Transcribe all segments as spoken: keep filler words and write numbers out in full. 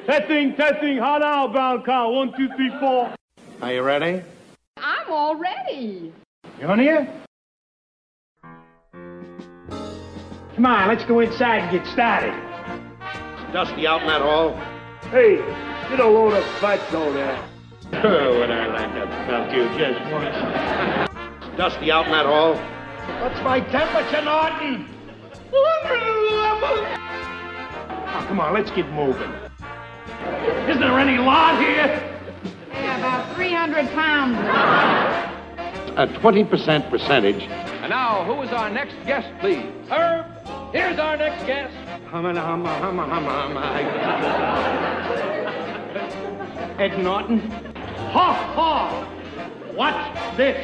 Testing, testing, hot outbound car. One, two, three, four. Are you ready? I'm all ready. You on here? Come on, let's go inside and get started. Dusty out in that hall? Hey, get a load of fatso there. Oh, would I like to melt you just once. Dusty out in that hall? What's my temperature, Norton? Oh, come on, let's get moving. Isn't there any lot here? Yeah, about three hundred pounds. A twenty percent percentage. And now, who is our next guest, please? Herb, here's our next guest. Humma, humma, humma, humma, humma. Ed Norton. Ha ha! Watch this.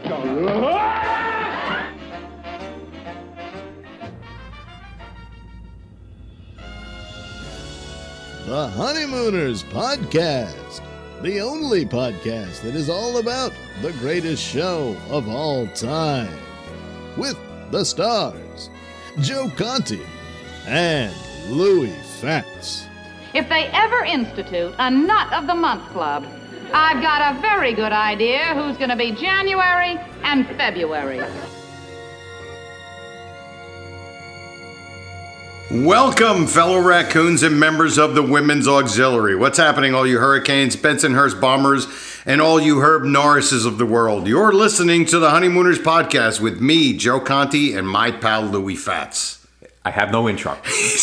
The Honeymooners Podcast, the only podcast that is all about the greatest show of all time. With the stars, Joe Conti and Louis Fatts. If they ever institute a Nut of the Month Club, I've got a very good idea who's going to be January and February. Welcome, fellow raccoons and members of the Women's Auxiliary. What's happening, all you Hurricanes, Bensonhurst Bombers, and all you Herb Norrises of the world? You're listening to the Honeymooners Podcast with me, Joe Conti, and my pal, Louis Fatts. I have no intro.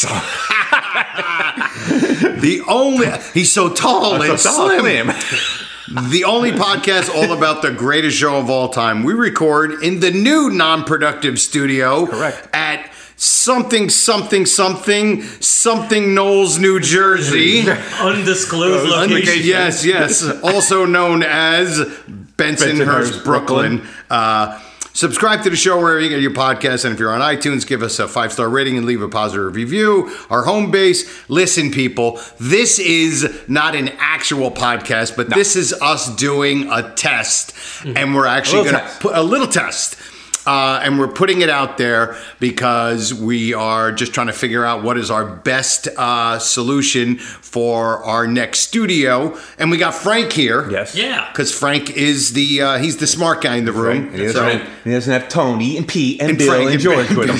The only... He's so tall I'm and so tall, slim. The only podcast all about the greatest show of all time. We record in the new non-productive studio. Correct. At... Something, something, something, something Knowles, New Jersey. Undisclosed location. Yes, yes. Also known as Bensonhurst, Bensonhurst Brooklyn. Brooklyn. Uh, subscribe to the show wherever you get your podcasts. And if you're on iTunes, give us a five-star rating and leave a positive review. Our home base. Listen, people, this is not an actual podcast, but no. This is us doing a test. Mm-hmm. And we're actually going to put a little test. Uh, and we're putting it out there because we are just trying to figure out what is our best uh, solution for our next studio. And we got Frank here. Yes. Yeah. Because Frank is the uh, he's the smart guy in the room. Right. He, doesn't so, have, he doesn't have Tony and Pete and, and Bill Frank and, and George with him.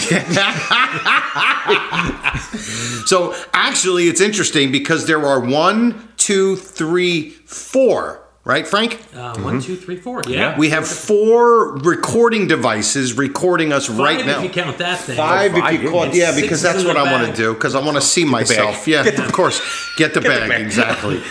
So actually, it's interesting because there are one, two, three, four. Right, Frank? Uh, mm-hmm. One, two, three, four. Yeah. We have four recording devices recording us five right now. If you count that thing. Five, oh, five if you call it. Yeah, because that's what I bag. want to do. Because I want to see myself. Yeah, Get the, of course. Get the, get bag. the bag. Exactly.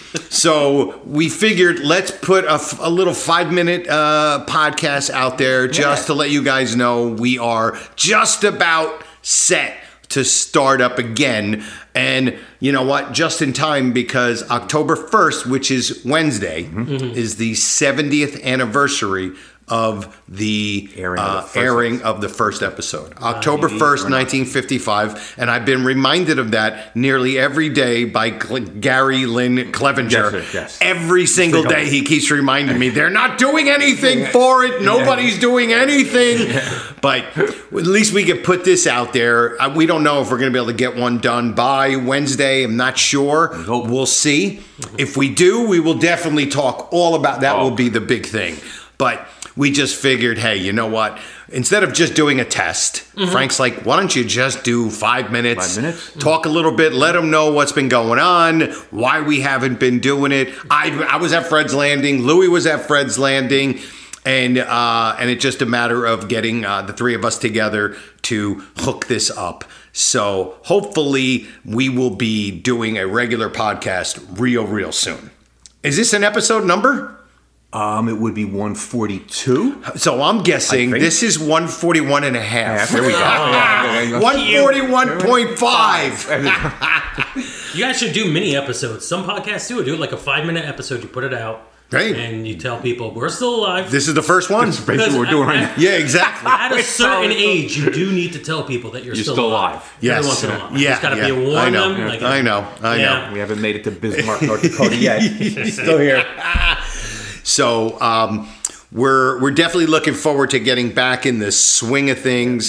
So we figured let's put a, a little five-minute uh, podcast out there just yeah. to let you guys know we are just about set to start up again. And you know what? Just in time, because October first, which is Wednesday, mm-hmm. is the seventieth anniversary of the airing, uh, of, the airing of the first episode. October first, nineteen fifty-five. And I've been reminded of that nearly every day by Cle- Gary Lynn Clevenger. Yes, yes. Every single day he keeps reminding me, they're not doing anything for it. Nobody's doing anything. But at least we can put this out there. We don't know if we're going to be able to get one done by Wednesday. I'm not sure. We'll see. If we do, we will definitely talk all about that. Oh. Will be the big thing. But we just figured, hey, you know what? Instead of just doing a test, mm-hmm. Frank's like, why don't you just do five minutes? Five minutes? Talk a little bit, let them know what's been going on, why we haven't been doing it. I, I was at Fred's Landing. Louis was at Fred's Landing. And uh, and it's just a matter of getting uh, the three of us together to hook this up. So hopefully we will be doing a regular podcast real, real soon. Is this an episode number? Um, it would be one forty-two. So I'm guessing this is one forty-one and a half. There we go. one forty-one point five. You guys should do mini episodes. Some podcasts do it. Do like a five minute episode. You put it out. Great. And you tell people, we're still alive. This is the first one. This is basically what we're doing right now. Yeah, exactly. At a certain age, you do need to tell people that you're, you're still, still alive. alive. Yes. Every once in a while. Yeah. You just got to yeah. be a warn I know. them. Like, I know. I yeah. know. We haven't made it to Bismarck, North Dakota yet. Still here. So um, we're we're definitely looking forward to getting back in the swing of things.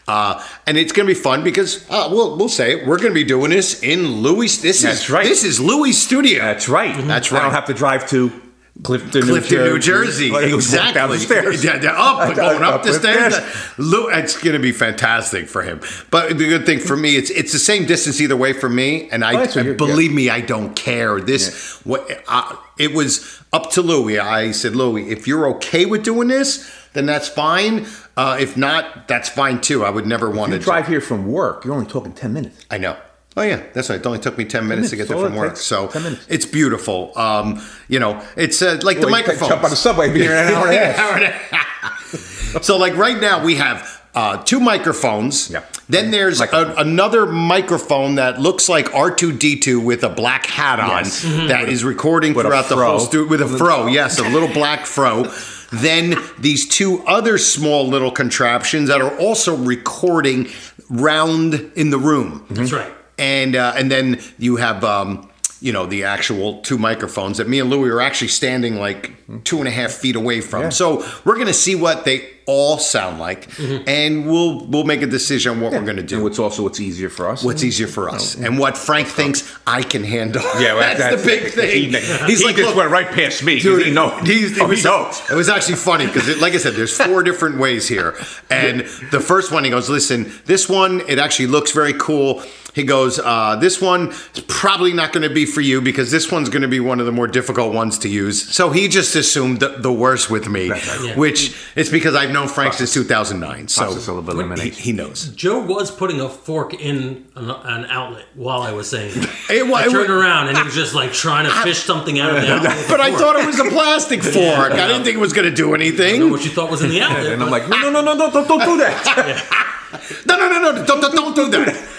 Uh, and it's going to be fun because uh, we'll we'll say it. We're going to be doing this in Louis. This That's is right. This is Louis' studio. That's right. That's I right. don't have to drive to Clifton, Clifton, New New Jersey. Jersey. Like, Exactly. Down the stairs. Yeah, yeah, up, going up, Up the the stairs. stairs. Lou, it's going to be fantastic for him. But the good thing for me, it's it's the same distance either way for me. And I, Oh, that's what and you're- believe me, I don't care. This what uh, it was up to Louis. I said, Louis, if you're okay with doing this, then that's fine. Uh, if not, that's fine too. I would never want You to drive here from work, you're only talking ten minutes. I know. Oh yeah, that's right. It only took me ten minutes to get minutes, there all from it work. takes, So ten minutes. it's beautiful. Um, you know, it's uh, like the Well, you microphones. jump on the subway, be here in an hour and a half. Hour and a half. So like right now we have uh, two microphones. Yeah. Then there's a, Microphone. another microphone that looks like R two D two with a black hat on Yes. that is recording With a throughout the fro. whole studio with a fro. Yes, a little black fro. Then these two other small little contraptions that are also recording round in the room. That's right. And uh, and then you have um, you know the actual two microphones that me and Louis are actually standing like two and a half feet away from. Yeah. So we're gonna see what they all sound like, and we'll we'll make a decision on what we're gonna do. And what's also what's easier for us. What's easier for us, and what Frank thinks I can handle. Yeah, well, that's, that's the big thing. He, He's he like, just "Look, went right past me. Dude, he knows. He's, it, oh, was, he knows. it was actually funny because, like I said, there's four different ways here. And the first one, he goes, listen, this one, it actually looks very cool. He goes, uh, this one is probably not going to be for you because this one's going to be one of the more difficult ones to use. So he just assumed the, the worst with me, Right. Yeah. which it's because I've known Frank since two thousand nine. So Process of he, elimination. he knows. Joe was putting a fork in an, an outlet while I was saying it. It wa- I it wa- turned around and he was just like trying to fish something out of the outlet. with But the I fork. thought it was a plastic fork. I didn't think it was going to do I don't know anything. what you thought was in the outlet. And I'm but- like, no, no, no, no, don't, don't do that. No, no, no, no, don't, don't, don't do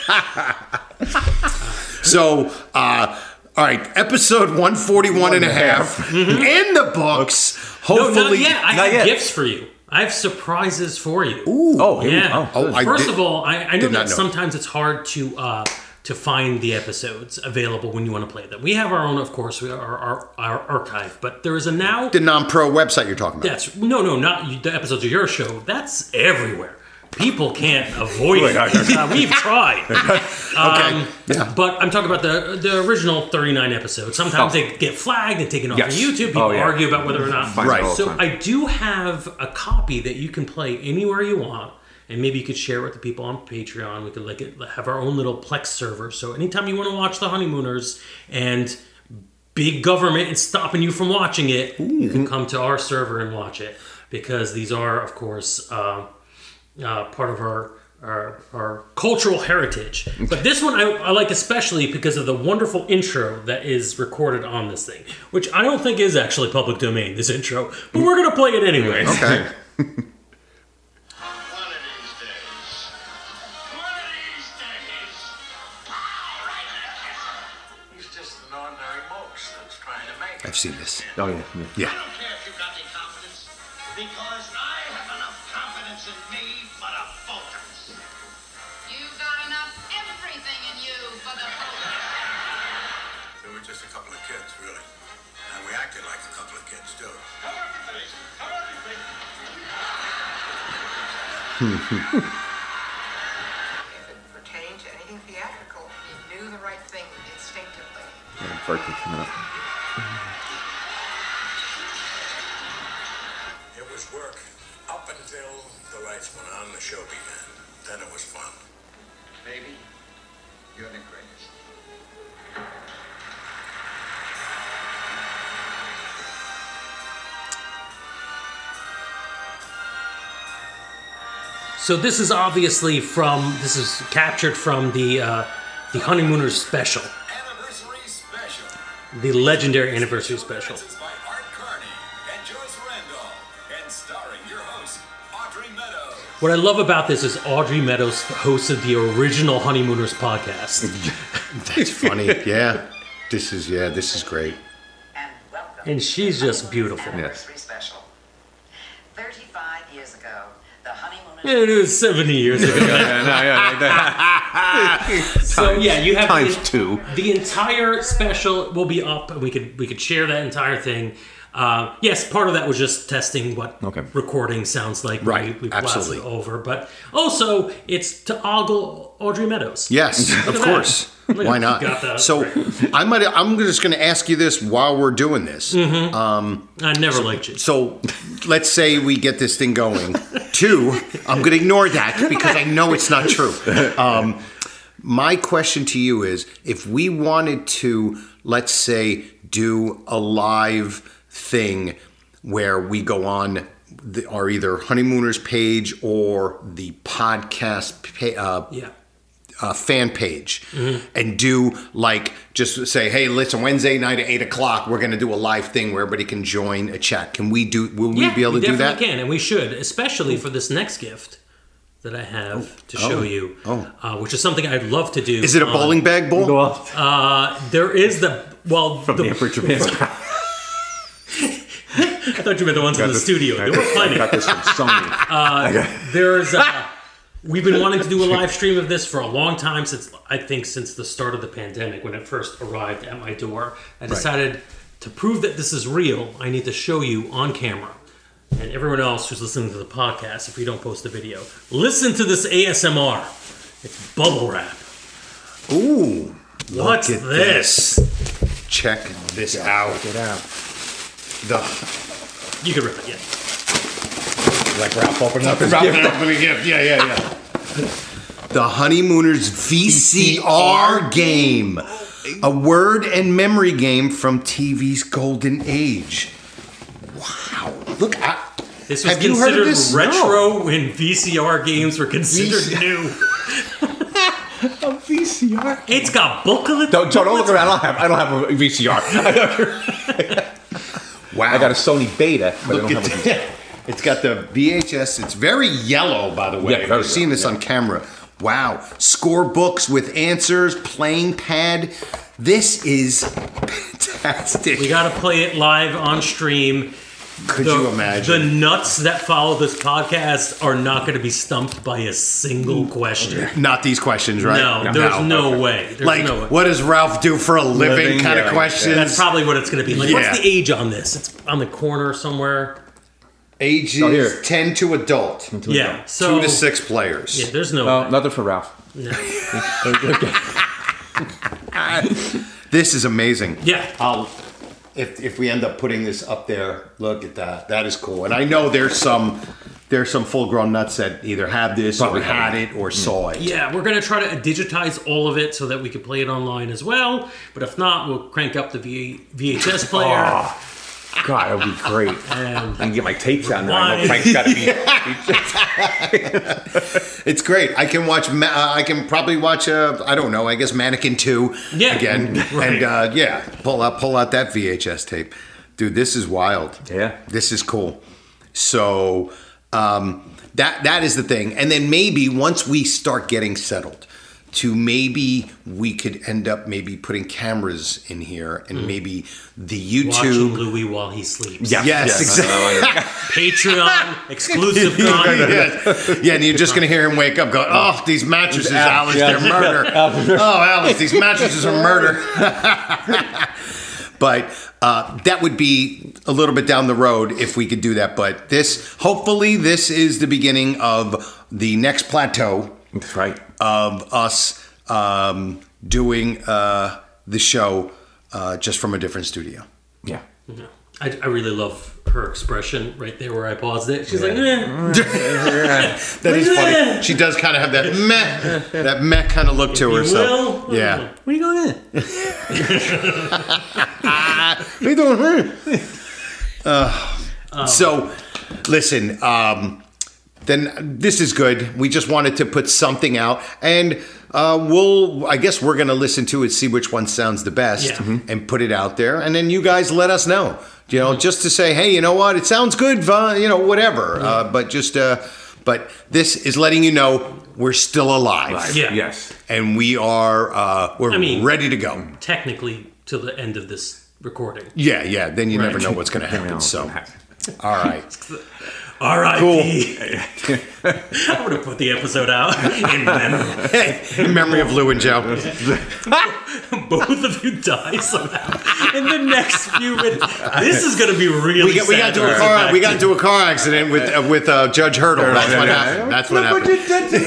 that. So, uh, all right, episode one forty-one and a half in the books. no, not Hopefully, yet. I Not have yet. gifts for you. I have surprises for you. Oh, here we Yeah. go. Oh, I First did- of all, I, I know did not that know. sometimes it's hard to uh, to find the episodes available when you want to play them. We have our own, of course, we our, our, our archive, but there is a now. the non-pro website you're talking about. That's no, no, not you, the episodes of your show. That's everywhere. People can't avoid it. Uh, we've tried. Okay. Yeah. But I'm talking about the the original thirty-nine episodes. Sometimes Oh. they get flagged and taken off Yes. of YouTube. People Oh, yeah. argue about whether or not. Find Right. it all the So time. I do have a copy that you can play anywhere you want, and maybe you could share with the people on Patreon. We could like it, have our own little Plex server. So anytime you want to watch The Honeymooners and big government is stopping you from watching it, you can come to our server and watch it because these are, of course, uh, uh, part of our. Our, our cultural heritage. But this one I, I like especially because of the wonderful intro that is recorded on this thing, which I don't think is actually public domain, this intro, but we're going to play it anyway. Okay. One of these days. One of these days. Pow! Right in the kisser. He's just an ordinary mouse that's trying to make it. I've seen this. Oh, yeah. yeah. Yeah. I don't care if you've got any confidence, because I have enough confidence in me for the voters. You've got enough everything in you for the voters. They were just a couple of kids, really. And we acted like a couple of kids, too. Come on, you face. Come on, you face. If it pertained to anything theatrical, you knew the right thing instinctively. Yeah, birthday coming up. It was work up until the lights went on, the show began. Then it was fun. Baby, you're the greatest. So this is obviously from, this is captured from the uh, the Honeymooners special, Anniversary special. the legendary anniversary special. This is by Art Carney and Joyce Randolph, and starring your host, Audrey Meadows. What I love about this is Audrey Meadows hosted the original Honeymooners podcast. That's funny. Yeah. This is yeah. This is great. And welcome. And she's just beautiful. Anniversary special. thirty-five years ago, the honeymooners. It was seventy years ago. Yeah, no, yeah, that- So yeah, you have Times the, two. The entire special will be up, and we could we could share that entire thing. Uh, yes, part of that was just testing what Okay. recording sounds like. Right, We, we blasted absolutely. it over. But also, it's to ogle Audrey Meadows. Yes, Look of at course. that. Look Why at- not? got that. So I might. I'm just going to ask you this while we're doing this. Mm-hmm. Um, I never liked you. so let's say we get this thing going. Two, I'm going to ignore that because I know it's not true. Um, my question to you is, if we wanted to, let's say, do a live thing where we go on the, our either Honeymooners page or the podcast pa- uh, Yeah. uh, fan page and do like just say, hey, listen, Wednesday night at eight o'clock, we're going to do a live thing where everybody can join a chat. Can we do? Will we Yeah, be able we to do that? definitely can, and we should, especially for this next gift that I have to show Oh. you, Oh. uh, which is something I'd love to do. Is it a on- bowling bag bowl? Go off Uh, there is the well from the, Emperor Japan's Crown. I thought you meant the ones in the studio. There were I plenty. got this from Sony. Uh, there's uh, we've been wanting to do a live stream of this for a long time, since I think since the start of the pandemic, when it first arrived at my door. I decided to prove that this is real, I need to show you on camera. And everyone else who's listening to the podcast, if we don't post the video, listen to this A S M R. It's bubble wrap. Ooh, What's look at this? this. Check this out. Get out. The You can rip it, yeah. Like Ralph opening up his Ralph gift. opening gift. Yeah, yeah, yeah. The Honeymooners V C R game, a word and memory game from T V's golden age. Wow! Look, I, This was have you heard of considered this? retro when V C R games were considered V C new. A V C R. It's got booklets. Don't, don't look around. I don't have. I don't have a V C R. Wow! I got a Sony Beta, but Look I don't at have a V C R. that. It's got the V H S. It's very yellow, by the way. Yeah, very I've seen this yellow, on camera. Wow. Score books with answers, playing pad. This is fantastic. We got to play it live on stream. Could the, you imagine? The nuts that follow this podcast are not going to be stumped by a single question. Not these questions, right? No, there's no way. There's like, no way. what does Ralph do for a living, Living, kind yeah, of questions. That's probably what it's going to be. Like, Yeah. what's the age on this? It's on the corner somewhere. Age Oh, is here. ten to adult. Yeah, so Two to six players. Yeah, there's no. Oh, way. nothing for Ralph. No. This is amazing. Yeah. I'll, if if we end up putting this up there, look at that. That is cool. And I know there's some there's some full grown nuts that either have this Probably or had have it or saw it. Yeah, we're going to try to digitize all of it so that we can play it online as well. But if not, we'll crank up the v- VHS player. Oh, God, that would be great. And I can get my tapes down there. I know Why? Frank's got to be. It's great. I can watch. Ma- uh, I can probably watch. Uh, I don't know. I guess Mannequin two Yeah. again. Right. And uh, yeah, pull out pull out that V H S tape, dude. This is wild. Yeah. This is cool. So um, that that is the thing. And then maybe once we start getting settled, to maybe we could end up maybe putting cameras in here and maybe the watching YouTube. Louis while he sleeps. Yes, exactly. Patreon exclusive content. yeah. yeah, and you're just gonna hear him wake up, go, "Oh, these mattresses, Alice, yeah. they're murder. Oh, Alice, these mattresses are murder." But uh, that would be a little bit down the road if we could do that. But this, hopefully, this is the beginning of the next plateau. That's right. Of us um, doing uh, the show uh, just from a different studio. Yeah. Yeah. I, I really love her expression right there where I paused it. She's like, eh. That is funny. She does kind of have that meh, that meh kind of look to If her. you So will. yeah. Where are you going in? What are you doing here? Uh, so, listen. Um, then this is good. We just wanted to put something out, and uh, we'll. I guess we're going to listen to it, see which one sounds the best, Yeah. Mm-hmm. and put it out there. And then you guys let us know. You know, just to say, hey, you know what? It sounds good. Uh, you know, whatever. Uh, but just, uh, but this is letting you know we're still alive. Yeah. Yes. And we are. Uh, we're I mean- ready to go. Technically, till the end of this recording. Yeah, yeah. Then you never Right. know what's going to Never know happen. what's So, gonna happen. All right. All right. Cool. I'm going to put the episode out in memory. In memory of Lou and Joe. Both of you die somehow in the next few minutes. This is going to be really we got, we got sad. into a car. We got into a car accident with uh, with uh, Judge Hurdle. That's what happened. That's what Look happened. what you did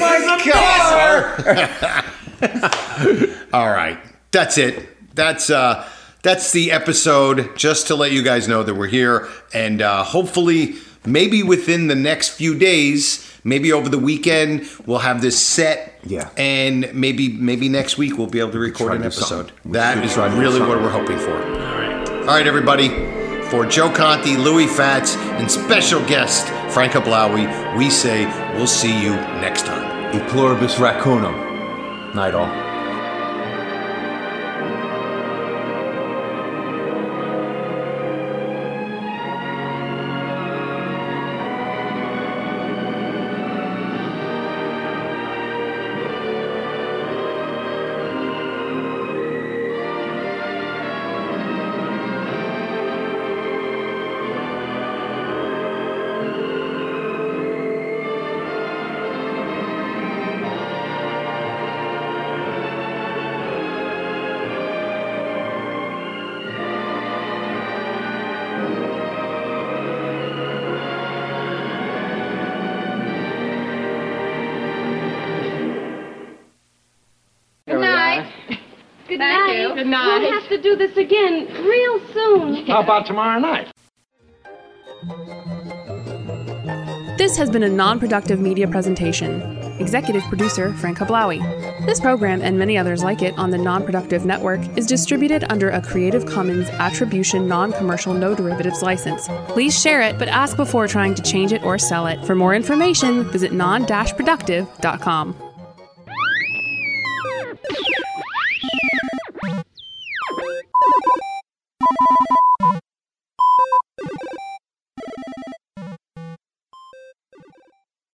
to my car. All right. That's it. That's uh, that's the episode. Just to let you guys know that we're here, and uh, hopefully, maybe within the next few days. Maybe over the weekend we'll have this set, yeah, and maybe maybe next week we'll be able to record an episode. That is really what we're hoping for. All right, all right, everybody. For Joe Conti, Louis Fats, and special guest Franca Blaui, we say we'll see you next time. E pluribus raccoonum. Night all. Good night. Good night. We'll have to do this again real soon. How about tomorrow night? This has been a non-productive media presentation. Executive producer, Frank Hablawi. This program and many others like it on the Non-Productive Network is distributed under a Creative Commons Attribution Non-Commercial No Derivatives license. Please share it, but ask before trying to change it or sell it. For more information, visit non dash productive dot com.